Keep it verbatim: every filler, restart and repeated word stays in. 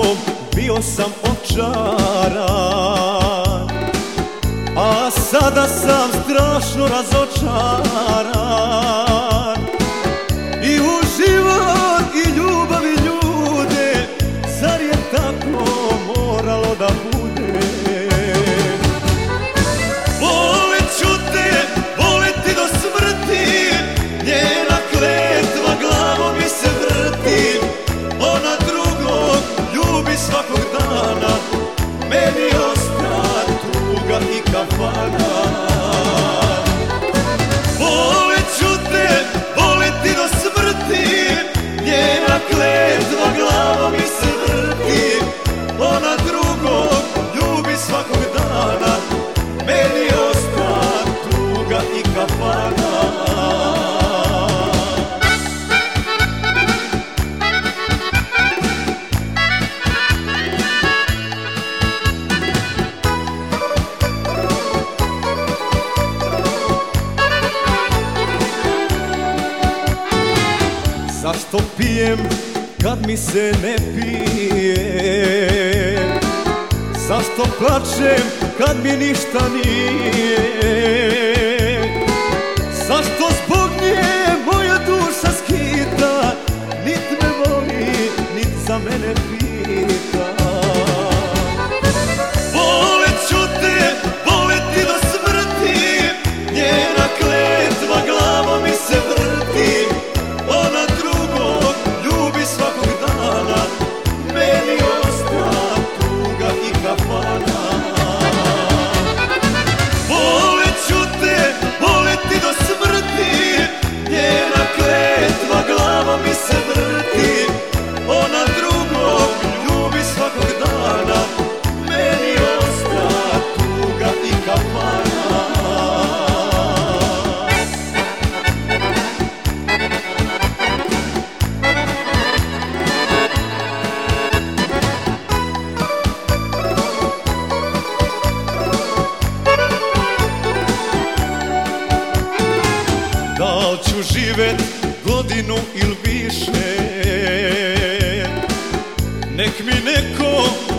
tobom bio sam očaran, a sada sam strašno razočaran. I u život i ljubav i ljude, zar je tako moralo da bude? Volit ću te, voliti do smrti, njena kletva glavom mi se vrti. Ona drugog ljubi svakog dana, meni osta tuga i kafana. Volit ću te, voliti do smrti, njena kletva glavom mi se vrti. Ona drugog ljubi svakog dana, meni osta tuga i kafana. Zašto pijem kad mi se ne pije? Zašto plačem kad mi ništa nije? Zašto zbog nje moja duša skita, nit me voli, nit za mene pita? Volit ću te, voliti do smrti, njena kletva glavom mi se vrti. Ona drugog ljubi svakog dana, meni osta tuga i kafana. Volit ću te, voliti do smrti, njena kletva glavom mi se vrti. Ona drugog ljubi svakog dana, meni osta tuga i kafana. Da li ću živjet godinu ili više, nek mi neko